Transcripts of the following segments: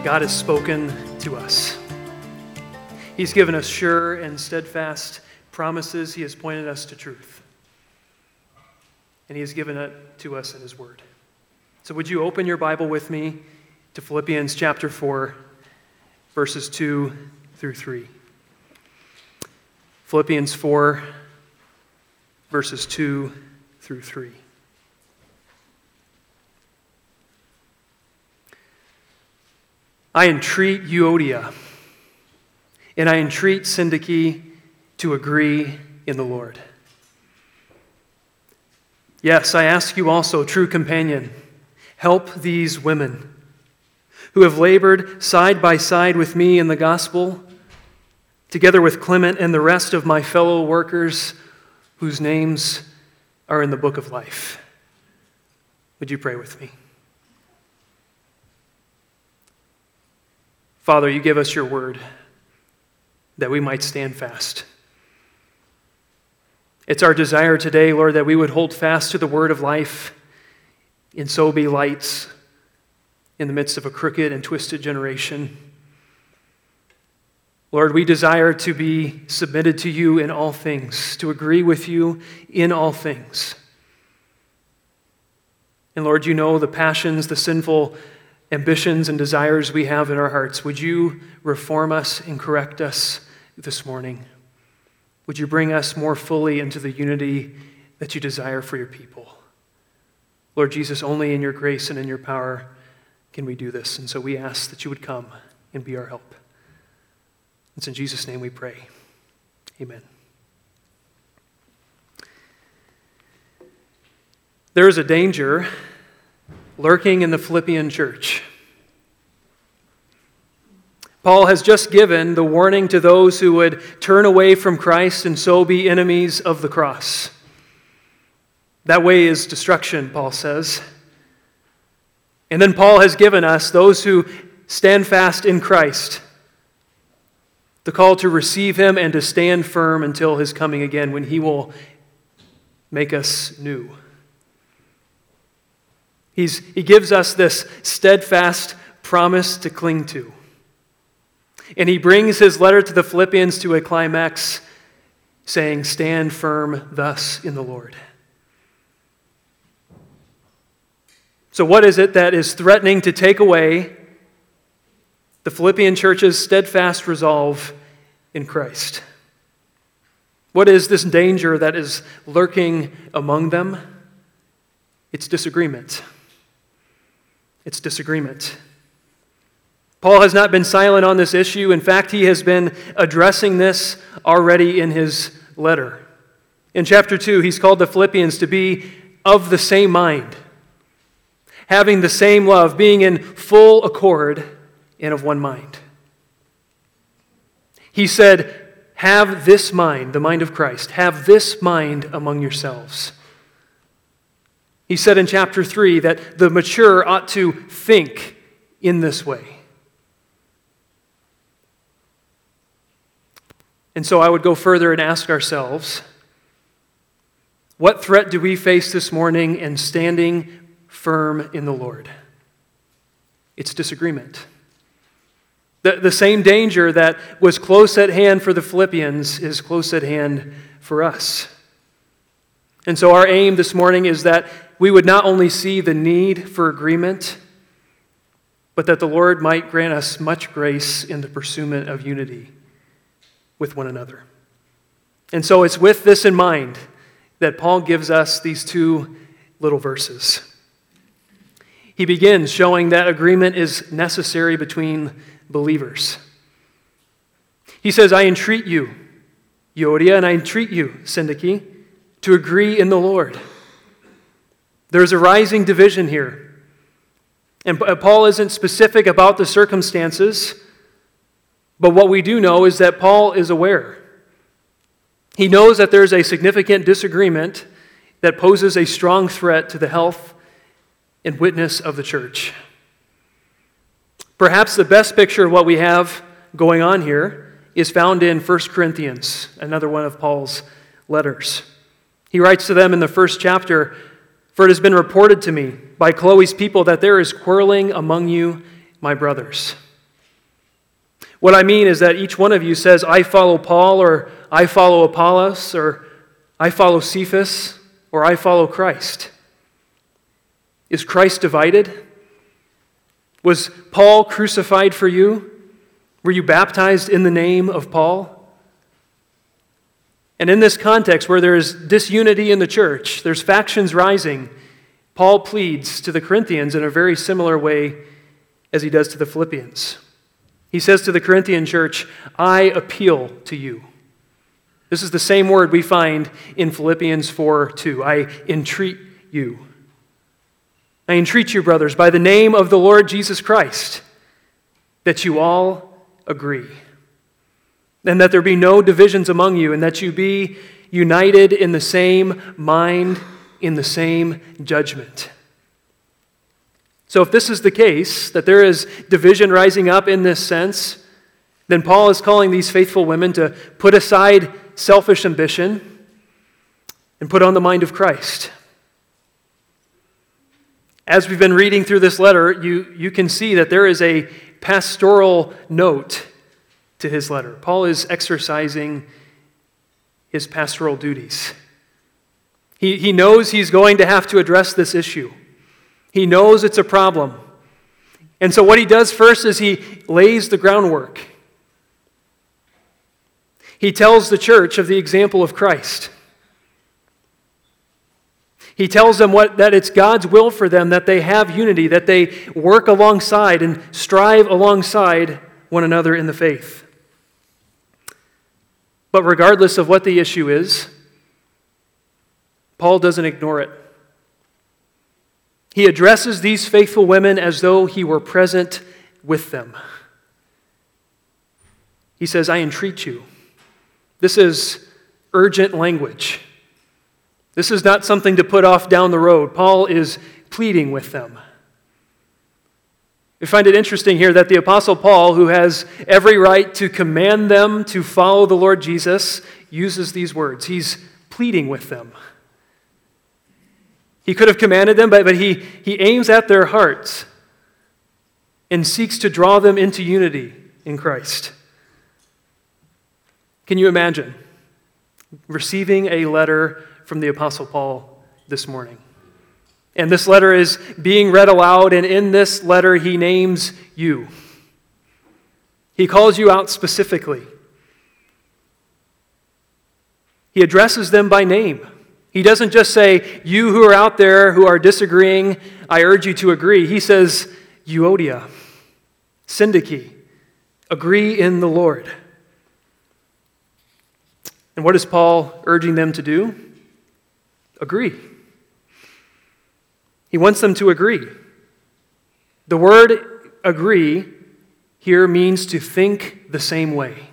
God has spoken to us. He's given us sure and steadfast promises. He has pointed us to truth. And He has given it to us in His Word. So would you open your Bible with me to Philippians chapter 4, verses 2 through 3. Philippians 4, verses 2 through 3. I entreat Euodia, and I entreat Syntyche to agree in the Lord. Yes, I ask you also, true companion, help these women who have labored side by side with me in the gospel, together with Clement and the rest of my fellow workers whose names are in the book of life. Would you pray with me? Father, you give us your word that we might stand fast. It's our desire today, Lord, that we would hold fast to the word of life and so be lights in the midst of a crooked and twisted generation. Lord, we desire to be submitted to you in all things, to agree with you in all things. And Lord, you know the passions, the sinful ambitions and desires we have in our hearts. Would you reform us and correct us this morning? Would you bring us more fully into the unity that you desire for your people? Lord Jesus, only in your grace and in your power can we do this. And so we ask that you would come and be our help. It's in Jesus' name we pray. Amen. There is a danger lurking in the Philippian church. Paul has just given the warning to those who would turn away from Christ and so be enemies of the cross. That way is destruction, Paul says. And then Paul has given us, those who stand fast in Christ, the call to receive him and to stand firm until his coming again, when he will make us new. He gives us this steadfast promise to cling to. And he brings his letter to the Philippians to a climax, saying, "Stand firm thus in the Lord." So what is it that is threatening to take away the Philippian church's steadfast resolve in Christ? What is this danger that is lurking among them? It's disagreement. It's disagreement. Paul has not been silent on this issue. In fact, he has been addressing this already in his letter. In chapter 2, he's called the Philippians to be of the same mind, having the same love, being in full accord and of one mind. He said, have this mind, the mind of Christ, have this mind among yourselves. He said in chapter 3 that the mature ought to think in this way. And so I would go further and ask ourselves, what threat do we face this morning in standing firm in the Lord? It's disagreement. The same danger that was close at hand for the Philippians is close at hand for us. And so our aim this morning is that we would not only see the need for agreement, but that the Lord might grant us much grace in the pursuit of unity with one another. And so it's with this in mind that Paul gives us these two little verses. He begins showing that agreement is necessary between believers. He says, I entreat you, Euodia, and I entreat you, Syntyche, to agree in the Lord. There's a rising division here. And Paul isn't specific about the circumstances, but what we do know is that Paul is aware. He knows that there's a significant disagreement that poses a strong threat to the health and witness of the church. Perhaps the best picture of what we have going on here is found in 1 Corinthians, another one of Paul's letters. He writes to them in the first chapter, "For it has been reported to me by Chloe's people that there is quarreling among you, my brothers. What I mean is that each one of you says, I follow Paul, or I follow Apollos, or I follow Cephas, or I follow Christ. Is Christ divided? Was Paul crucified for you? Were you baptized in the name of Paul? And in this context where there is disunity in the church, there's factions rising, Paul pleads to the Corinthians in a very similar way as he does to the Philippians. He says to the Corinthian church, I appeal to you. This is the same word we find in Philippians 4:2. I entreat you. I entreat you, brothers, by the name of the Lord Jesus Christ, that you all agree, and that there be no divisions among you, and that you be united in the same mind, in the same judgment. So if this is the case, that there is division rising up in this sense, then Paul is calling these faithful women to put aside selfish ambition and put on the mind of Christ. As we've been reading through this letter, you can see that there is a pastoral note to his letter. Paul is exercising his pastoral duties. He knows he's going to have to address this issue. He knows it's a problem. And so what he does first is he lays the groundwork. He tells the church of the example of Christ. He tells them that it's God's will for them that they have unity, that they work alongside and strive alongside one another in the faith. But regardless of what the issue is, Paul doesn't ignore it. He addresses these faithful women as though he were present with them. He says, I entreat you. This is urgent language. This is not something to put off down the road. Paul is pleading with them. We find it interesting here that the Apostle Paul, who has every right to command them to follow the Lord Jesus, uses these words. He's pleading with them. He could have commanded them, but he aims at their hearts and seeks to draw them into unity in Christ. Can you imagine receiving a letter from the Apostle Paul this morning? And this letter is being read aloud, and in this letter he names you. He calls you out specifically. He addresses them by name. He doesn't just say, you who are out there who are disagreeing, I urge you to agree. He says, Euodia, Syntyche, agree in the Lord. And what is Paul urging them to do? Agree. He wants them to agree. The word agree here means to think the same way.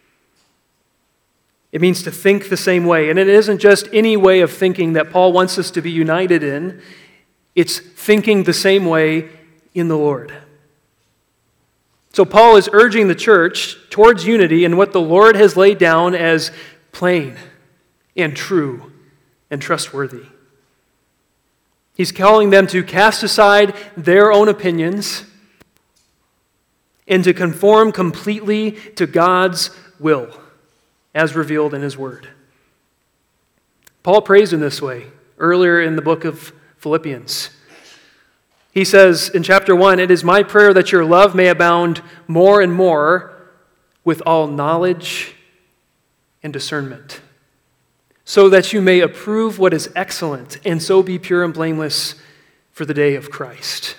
It means to think the same way. And it isn't just any way of thinking that Paul wants us to be united in. It's thinking the same way in the Lord. So Paul is urging the church towards unity in what the Lord has laid down as plain and true and trustworthy. He's calling them to cast aside their own opinions and to conform completely to God's will, as revealed in His Word. Paul prays in this way earlier in the book of Philippians. He says in chapter 1, it is my prayer that your love may abound more and more with all knowledge and discernment, so that you may approve what is excellent and so be pure and blameless for the day of Christ.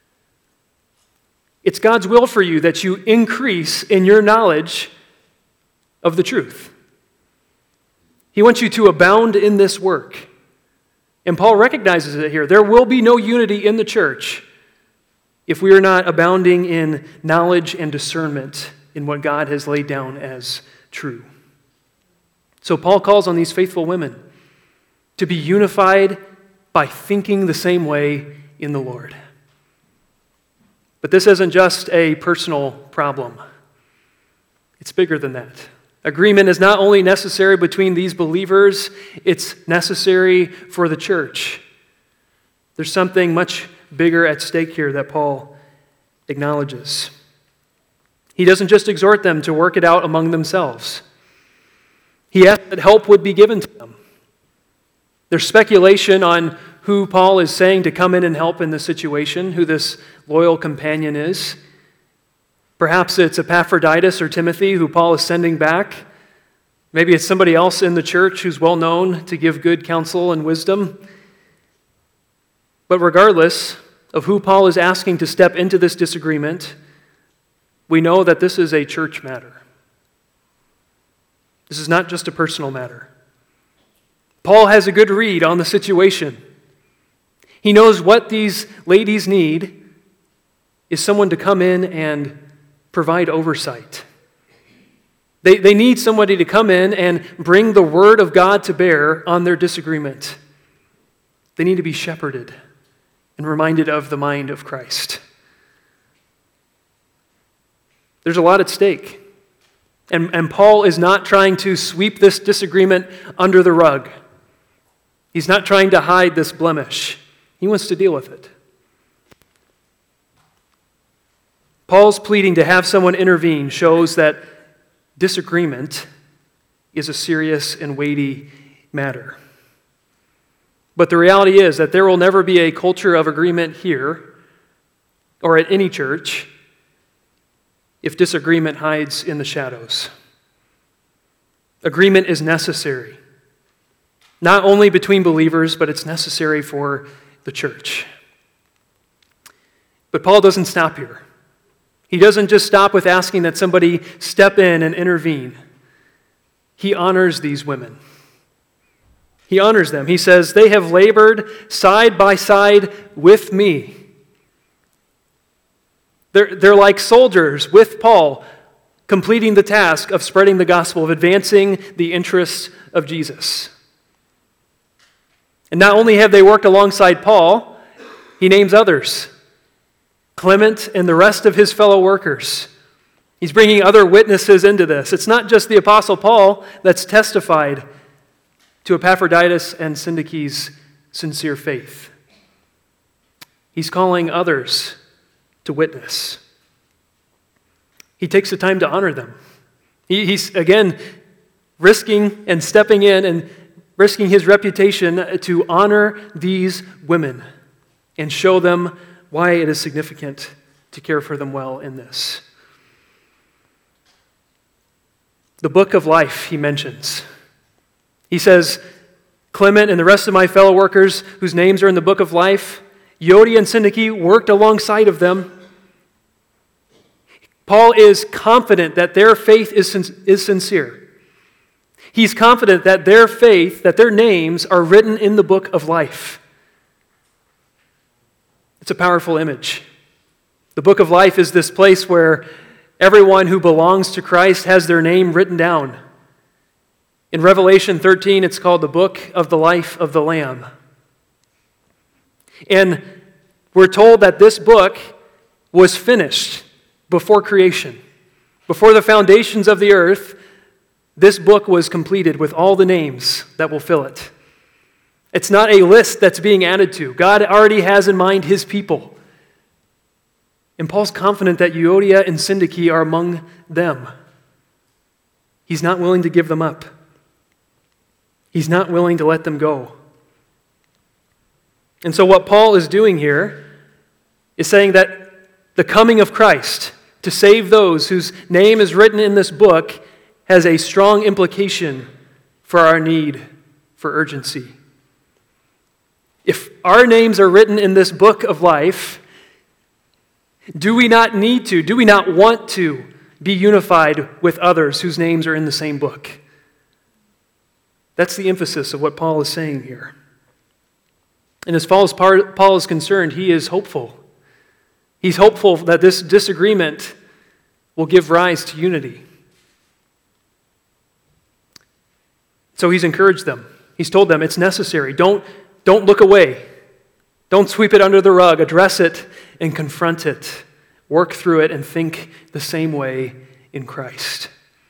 It's God's will for you that you increase in your knowledge of the truth. He wants you to abound in this work. And Paul recognizes it here. There will be no unity in the church if we are not abounding in knowledge and discernment in what God has laid down as true. So Paul calls on these faithful women to be unified by thinking the same way in the Lord. But this isn't just a personal problem. It's bigger than that. Agreement is not only necessary between these believers, it's necessary for the church. There's something much bigger at stake here that Paul acknowledges. He doesn't just exhort them to work it out among themselves. He asks that help would be given to them. There's speculation on who Paul is saying to come in and help in this situation, who this loyal companion is. Perhaps it's Epaphroditus or Timothy who Paul is sending back. Maybe it's somebody else in the church who's well known to give good counsel and wisdom. But regardless of who Paul is asking to step into this disagreement, we know that this is a church matter. This is not just a personal matter. Paul has a good read on the situation. He knows what these ladies need is someone to come in and provide oversight. They need somebody to come in and bring the word of God to bear on their disagreement. They need to be shepherded and reminded of the mind of Christ. There's a lot at stake. And Paul is not trying to sweep this disagreement under the rug. He's not trying to hide this blemish. He wants to deal with it. Paul's pleading to have someone intervene shows that disagreement is a serious and weighty matter. But the reality is that there will never be a culture of agreement here or at any church if disagreement hides in the shadows. Agreement is necessary, not only between believers, but it's necessary for the church. But Paul doesn't stop here. He doesn't just stop with asking that somebody step in and intervene. He honors these women. He honors them. He says, they have labored side by side with me. They're like soldiers with Paul, completing the task of spreading the gospel, of advancing the interests of Jesus. And not only have they worked alongside Paul, he names others. Clement and the rest of his fellow workers. He's bringing other witnesses into this. It's not just the Apostle Paul that's testified to Epaphroditus and Syntyche's sincere faith. He's calling others to witness. He takes the time to honor them. He's, again, risking and stepping in and risking his reputation to honor these women and show them why it is significant to care for them well in this. The book of life, he mentions. He says, Clement and the rest of my fellow workers whose names are in the book of life, Euodia and Syntyche worked alongside of them. Paul is confident that their faith is sincere. He's confident that their faith, that their names are written in the book of life. It's a powerful image. The book of life is this place where everyone who belongs to Christ has their name written down. In Revelation 13, it's called the book of the life of the Lamb. And we're told that this book was finished before creation. Before the foundations of the earth, this book was completed with all the names that will fill it. It's not a list that's being added to. God already has in mind his people. And Paul's confident that Euodia and Syntyche are among them. He's not willing to give them up. He's not willing to let them go. And so what Paul is doing here is saying that the coming of Christ to save those whose name is written in this book has a strong implication for our need for urgency. If our names are written in this book of life, do we not need to, do we not want to be unified with others whose names are in the same book? That's the emphasis of what Paul is saying here. And as far as Paul is concerned, he is hopeful. He's hopeful that this disagreement will give rise to unity. So he's encouraged them. He's told them it's necessary. Don't look away. Don't sweep it under the rug. Address it and confront it. Work through it and think the same way in Christ.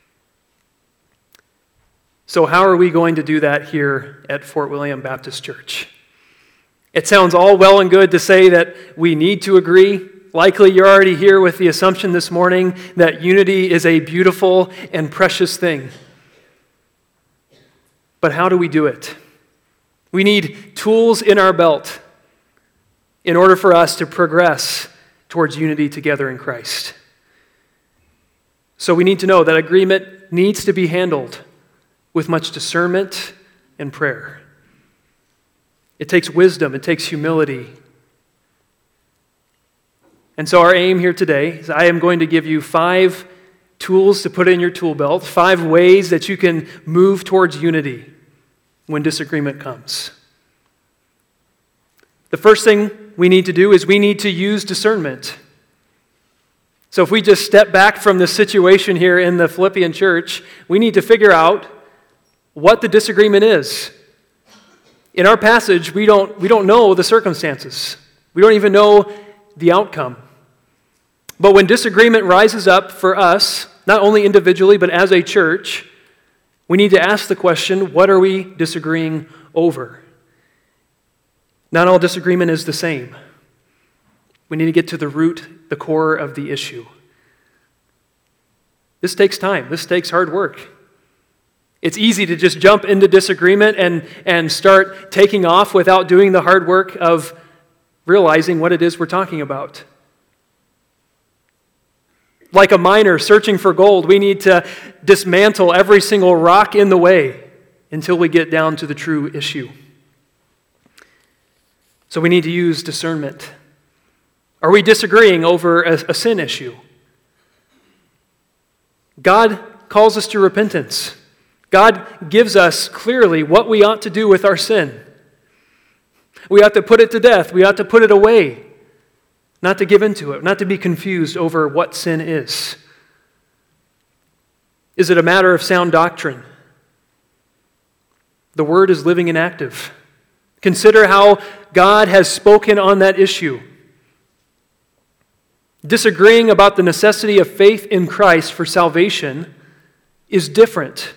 So how are we going to do that here at Fort William Baptist Church? It sounds all well and good to say that we need to agree, likely you're already here with the assumption this morning that unity is a beautiful and precious thing. But how do we do it? We need tools in our belt in order for us to progress towards unity together in Christ. So we need to know that agreement needs to be handled with much discernment and prayer. It takes wisdom, it takes humility. And so our aim here today is I am going to give you 5 tools to put in your tool belt, 5 ways that you can move towards unity when disagreement comes. The first thing we need to do is we need to use discernment. So if we just step back from the situation here in the Philippian church, we need to figure out what the disagreement is. In our passage, we don't know the circumstances. We don't even know the outcome. But when disagreement rises up for us, not only individually, but as a church, we need to ask the question, what are we disagreeing over? Not all disagreement is the same. We need to get to the root, the core of the issue. This takes time. This takes hard work. It's easy to just jump into disagreement and start taking off without doing the hard work of realizing what it is we're talking about. Like a miner searching for gold, we need to dismantle every single rock in the way until we get down to the true issue. So we need to use discernment. Are we disagreeing over a sin issue? God calls us to repentance. God gives us clearly what we ought to do with our sin. We ought to put it to death. We ought to put it away. Not to give into it, not to be confused over what sin is. Is it a matter of sound doctrine? The Word is living and active. Consider how God has spoken on that issue. Disagreeing about the necessity of faith in Christ for salvation is different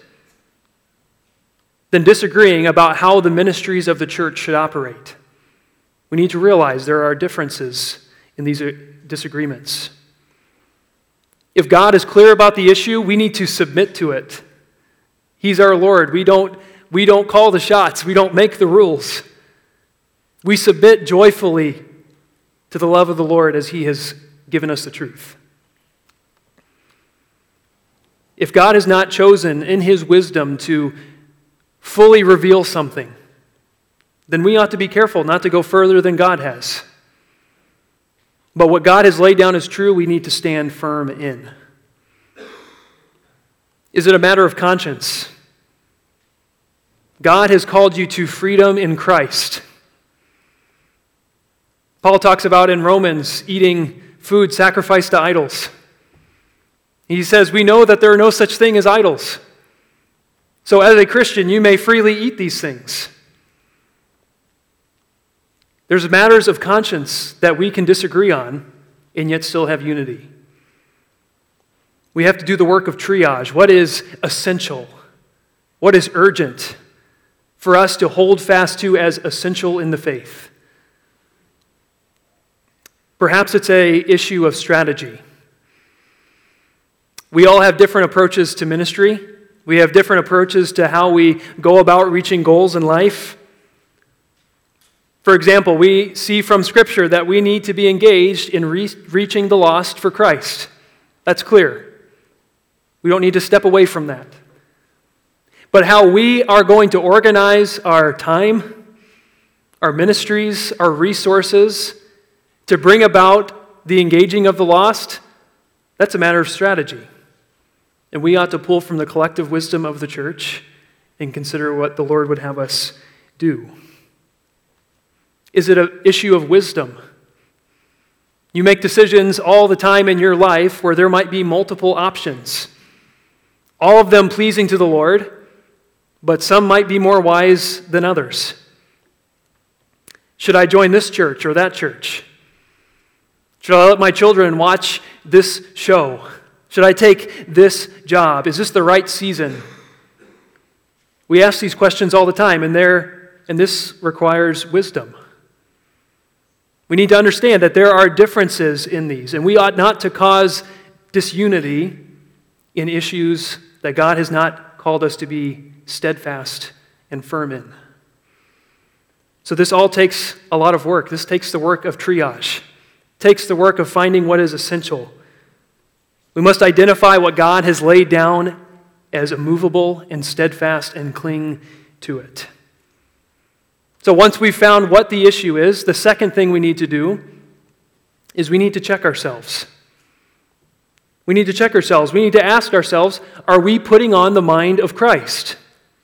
than disagreeing about how the ministries of the church should operate. We need to realize there are differences in these disagreements. If God is clear about the issue, we need to submit to it. He's our Lord. We don't call the shots. We don't make the rules. We submit joyfully to the love of the Lord as He has given us the truth. If God has not chosen in His wisdom to fully reveal something, then we ought to be careful not to go further than God has. But what God has laid down as true, we need to stand firm in. Is it a matter of conscience? God has called you to freedom in Christ. Paul talks about in Romans eating food sacrificed to idols. He says, we know that there are no such thing as idols. So as a Christian, you may freely eat these things. There's matters of conscience that we can disagree on and yet still have unity. We have to do the work of triage. What is essential? What is urgent for us to hold fast to as essential in the faith? Perhaps it's an issue of strategy. We all have different approaches to ministry. We have different approaches to how we go about reaching goals in life. For example, we see from Scripture that we need to be engaged in reaching the lost for Christ. That's clear. We don't need to step away from that. But how we are going to organize our time, our ministries, our resources to bring about the engaging of the lost, that's a matter of strategy. And we ought to pull from the collective wisdom of the church and consider what the Lord would have us do. Is it an issue of wisdom? You make decisions all the time in your life where there might be multiple options, all of them pleasing to the Lord, but some might be more wise than others. Should I join this church or that church? Should I let my children watch this show? Should I take this job? Is this the right season? We ask these questions all the time, and this requires wisdom. We need to understand that there are differences in these, and we ought not to cause disunity in issues that God has not called us to be steadfast and firm in. So this all takes a lot of work. This takes the work of triage. It takes the work of finding what is essential. We must identify what God has laid down as immovable and steadfast and cling to it. So once we've found what the issue is, the second thing we need to do is we need to check ourselves. We need to check ourselves. We need to ask ourselves, are we putting on the mind of Christ?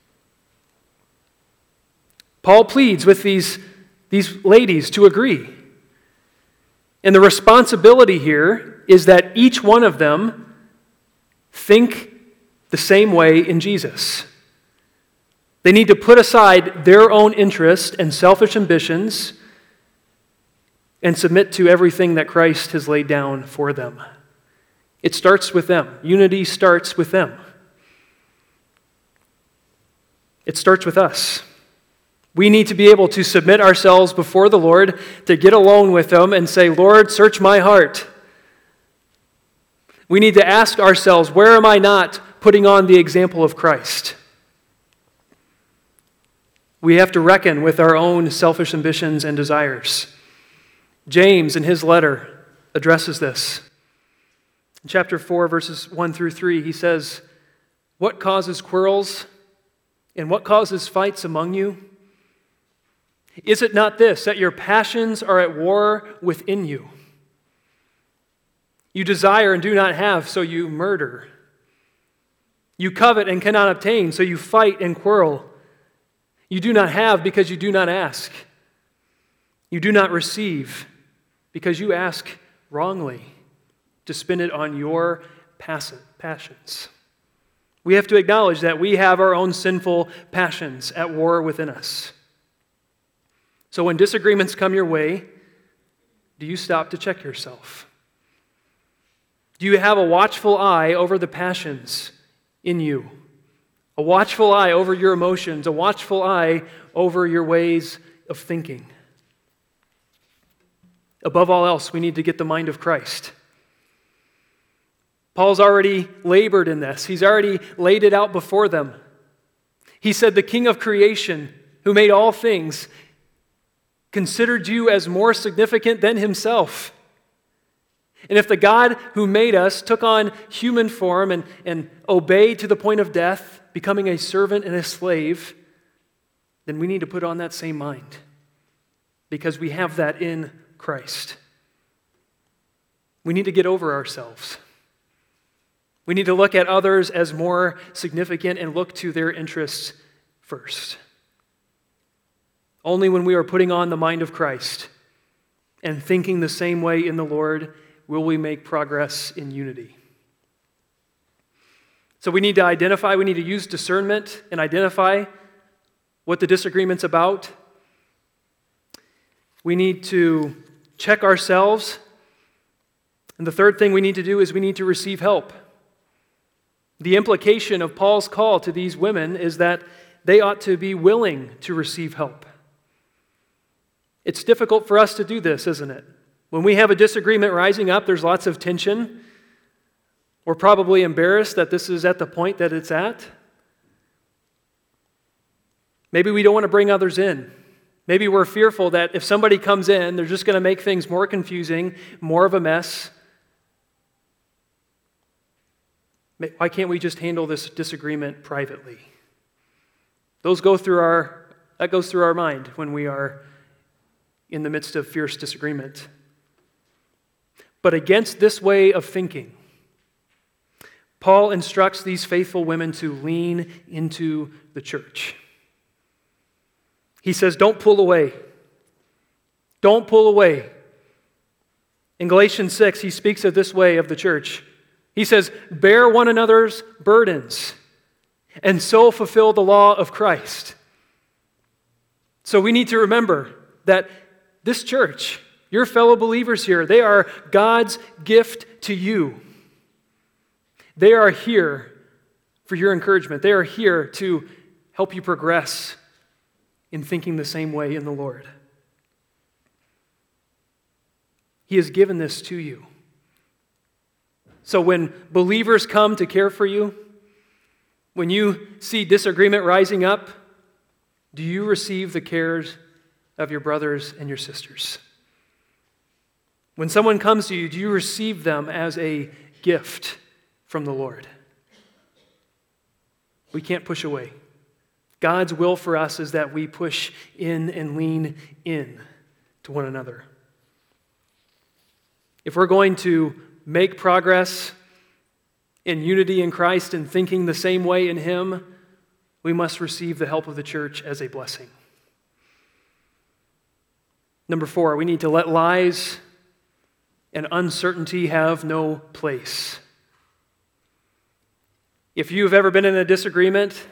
Paul pleads with these ladies to agree. And the responsibility here is that each one of them think the same way in Jesus. They need to put aside their own interest and selfish ambitions and submit to everything that Christ has laid down for them. It starts with them. Unity starts with them. It starts with us. We need to be able to submit ourselves before the Lord, to get alone with Him and say, Lord, search my heart. We need to ask ourselves, where am I not putting on the example of Christ? We have to reckon with our own selfish ambitions and desires. James, in his letter, addresses this. In chapter 4, verses 1 through 3, he says, "What causes quarrels and what causes fights among you? Is it not this, that your passions are at war within you? You desire and do not have, so you murder. You covet and cannot obtain, so you fight and quarrel. You do not have because you do not ask. You do not receive because you ask wrongly, to spend it on your passions." We have to acknowledge that we have our own sinful passions at war within us. So when disagreements come your way, do you stop to check yourself? Do you have a watchful eye over the passions in you? A watchful eye over your emotions, a watchful eye over your ways of thinking. Above all else, we need to get the mind of Christ. Paul's already labored in this. He's already laid it out before them. He said, the King of creation, who made all things, considered you as more significant than himself. And if the God who made us took on human form and obeyed to the point of death, becoming a servant and a slave, then we need to put on that same mind, because we have that in Christ. We need to get over ourselves. We need to look at others as more significant and look to their interests first. Only when we are putting on the mind of Christ and thinking the same way in the Lord will we make progress in unity. So we need to identify, we need to use discernment and identify what the disagreement's about. We need to check ourselves. And the third thing we need to do is we need to receive help. The implication of Paul's call to these women is that they ought to be willing to receive help. It's difficult for us to do this, isn't it? When we have a disagreement rising up, there's lots of tension. We're probably embarrassed that this is at the point that it's at. Maybe we don't want to bring others in. Maybe we're fearful that if somebody comes in, they're just going to make things more confusing, more of a mess. Why can't we just handle this disagreement privately? That goes through our mind when we are in the midst of fierce disagreement. But against this way of thinking, Paul instructs these faithful women to lean into the church. He says, don't pull away. Don't pull away. In Galatians 6, he speaks of this way of the church. He says, bear one another's burdens and so fulfill the law of Christ. So we need to remember that this church, your fellow believers here, they are God's gift to you. They are here for your encouragement. They are here to help you progress in thinking the same way in the Lord. He has given this to you. So when believers come to care for you, when you see disagreement rising up, do you receive the cares of your brothers and your sisters? When someone comes to you, do you receive them as a gift from the Lord? We can't push away. God's will for us is that we push in and lean in to one another. If we're going to make progress in unity in Christ and thinking the same way in Him, we must receive the help of the church as a blessing. Number 4, we need to let lies and uncertainty have no place. If you've ever been in a disagreement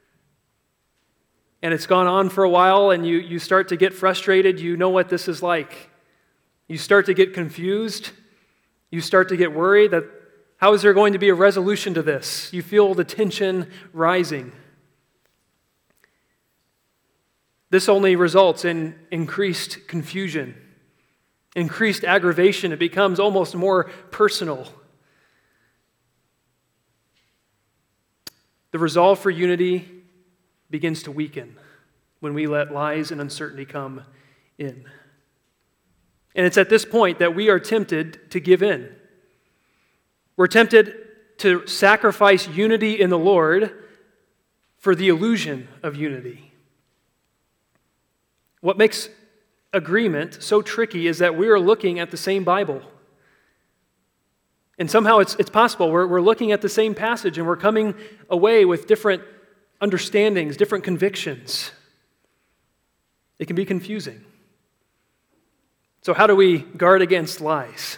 and it's gone on for a while and you start to get frustrated, you know what this is like. You start to get confused. You start to get worried that how is there going to be a resolution to this? You feel the tension rising. This only results in increased confusion, increased aggravation. It becomes almost more personal. The resolve for unity begins to weaken when we let lies and uncertainty come in. And it's at this point that we are tempted to give in. We're tempted to sacrifice unity in the Lord for the illusion of unity. What makes agreement so tricky is that we are looking at the same Bible. And somehow it's possible. We're looking at the same passage and we're coming away with different understandings, different convictions. It can be confusing. So how do we guard against lies?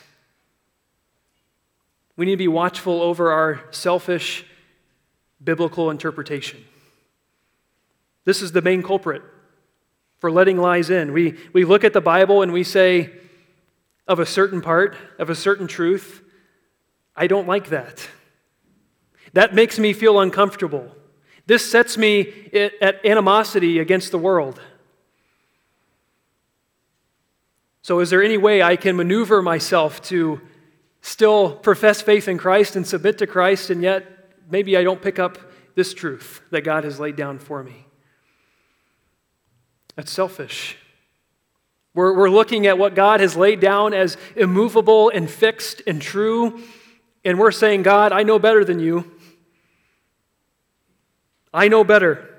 We need to be watchful over our selfish biblical interpretation. This is the main culprit for letting lies in. We look at the Bible and we say, of a certain part, of a certain truth, I don't like that. That makes me feel uncomfortable. This sets me at animosity against the world. So is there any way I can maneuver myself to still profess faith in Christ and submit to Christ, and yet maybe I don't pick up this truth that God has laid down for me? That's selfish. We're looking at what God has laid down as immovable and fixed and true, and we're saying, God, I know better than you. I know better.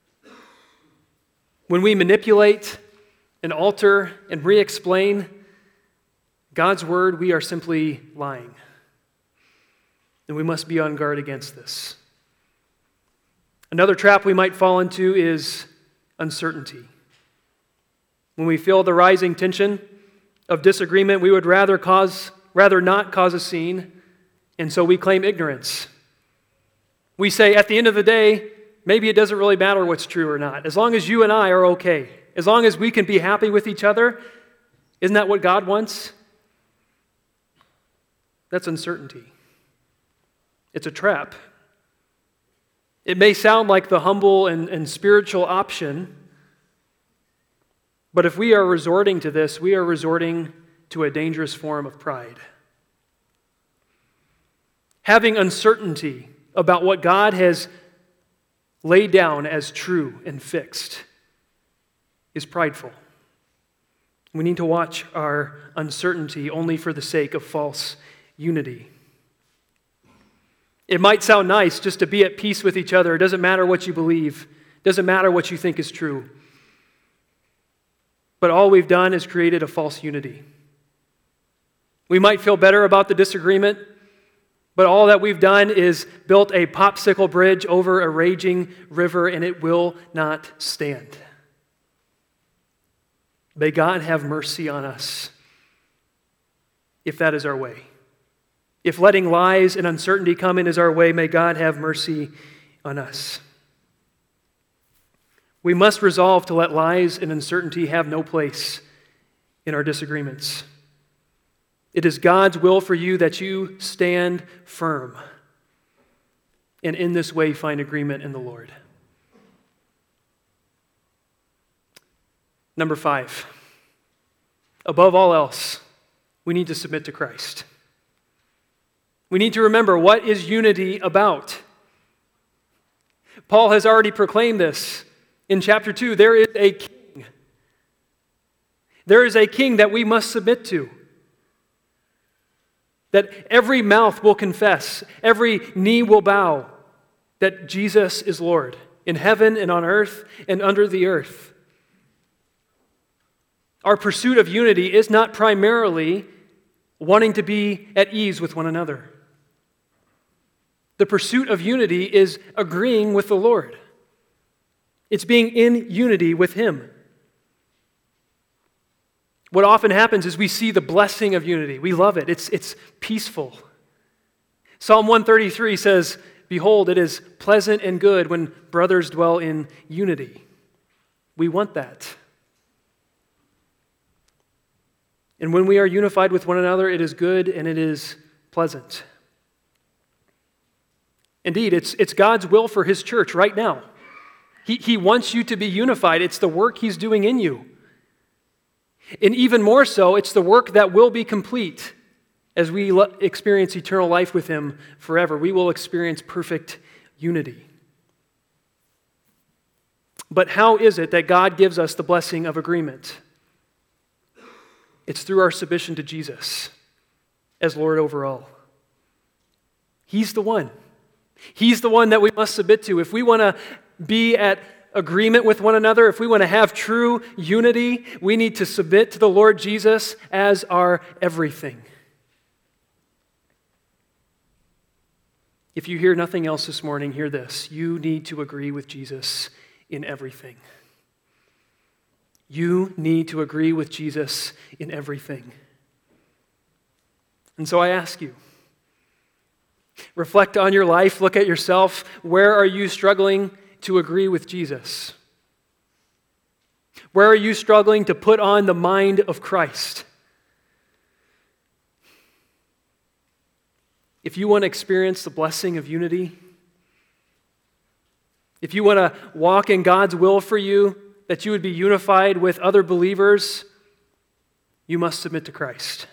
When we manipulate and alter and re-explain God's word, we are simply lying. And we must be on guard against this. Another trap we might fall into is uncertainty. When we feel the rising tension of disagreement, we would rather not cause a scene, and so we claim ignorance. We say, at the end of the day, maybe it doesn't really matter what's true or not. As long as you and I are okay, as long as we can be happy with each other, isn't that what God wants? That's uncertainty. It's a trap. It may sound like the humble and spiritual option, but if we are resorting to this, we are resorting to a dangerous form of pride. Having uncertainty about what God has laid down as true and fixed is prideful. We need to watch our uncertainty only for the sake of false unity. It might sound nice just to be at peace with each other. It doesn't matter what you believe. It doesn't matter what you think is true. But all we've done is created a false unity. We might feel better about the disagreement, but all that we've done is built a popsicle bridge over a raging river, and it will not stand. May God have mercy on us if that is our way. If letting lies and uncertainty come in is our way, may God have mercy on us. We must resolve to let lies and uncertainty have no place in our disagreements. It is God's will for you that you stand firm and in this way find agreement in the Lord. Number 5, above all else, we need to submit to Christ. We need to remember, what is unity about? Paul has already proclaimed this in chapter 2. There is a king. There is a king that we must submit to. That every mouth will confess, every knee will bow, that Jesus is Lord in heaven and on earth and under the earth. Our pursuit of unity is not primarily wanting to be at ease with one another. The pursuit of unity is agreeing with the Lord. It's being in unity with Him. What often happens is we see the blessing of unity. We love it. It's peaceful. Psalm 133 says, "Behold, it is pleasant and good when brothers dwell in unity." We want that. And when we are unified with one another, it is good and it is pleasant. Indeed, it's God's will for His church right now. He wants you to be unified. It's the work He's doing in you. And even more so, it's the work that will be complete as we experience eternal life with Him forever. We will experience perfect unity. But how is it that God gives us the blessing of agreement? It's through our submission to Jesus as Lord over all. He's the one. He's the one that we must submit to. If we want to be at agreement with one another, if we want to have true unity, we need to submit to the Lord Jesus as our everything. If you hear nothing else this morning, hear this. You need to agree with Jesus in everything. You need to agree with Jesus in everything. And so I ask you, reflect on your life, look at yourself. Where are you struggling to agree with Jesus? Where are you struggling to put on the mind of Christ? If you want to experience the blessing of unity, if you want to walk in God's will for you, that you would be unified with other believers, you must submit to Christ.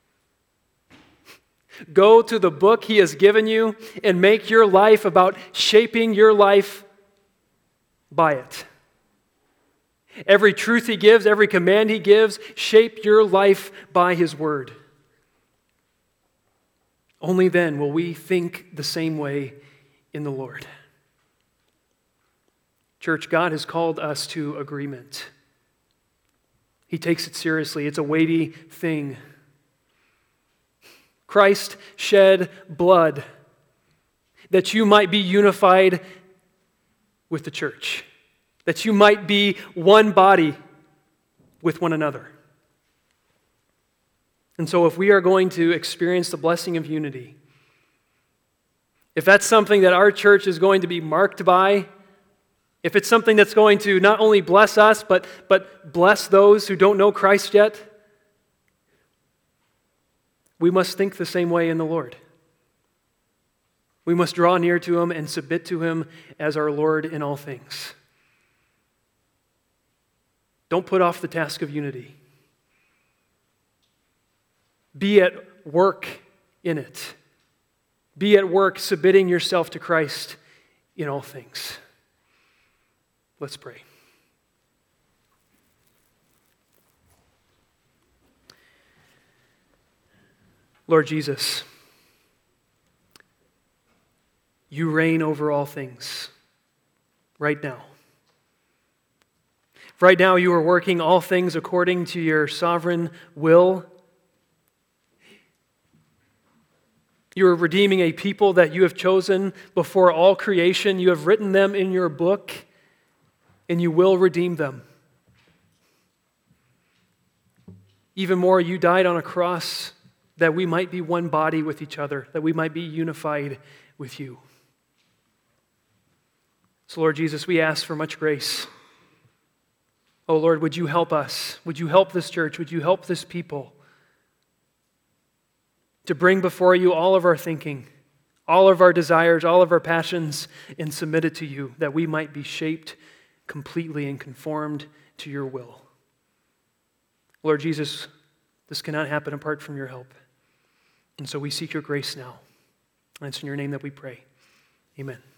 Go to the book He has given you and make your life about shaping your life by it. Every truth He gives, every command He gives, shape your life by His word. Only then will we think the same way in the Lord. Church, God has called us to agreement. He takes it seriously. It's a weighty thing. Christ shed blood that you might be unified with the church, that you might be one body with one another. And so if we are going to experience the blessing of unity, if that's something that our church is going to be marked by, if it's something that's going to not only bless us, but bless those who don't know Christ yet, we must think the same way in the Lord. We must draw near to Him and submit to Him as our Lord in all things. Don't put off the task of unity. Be at work in it. Be at work submitting yourself to Christ in all things. Let's pray. Lord Jesus, You reign over all things right now. Right now, You are working all things according to Your sovereign will. You are redeeming a people that You have chosen before all creation. You have written them in Your book, and You will redeem them. Even more, You died on a cross that we might be one body with each other, that we might be unified with You. So, Lord Jesus, we ask for much grace. Oh, Lord, would You help us? Would You help this church? Would You help this people to bring before You all of our thinking, all of our desires, all of our passions, and submit it to You, that we might be shaped completely and conformed to Your will. Lord Jesus, This cannot happen apart from your help. And so we seek your grace now. And it's in your name that we pray. Amen.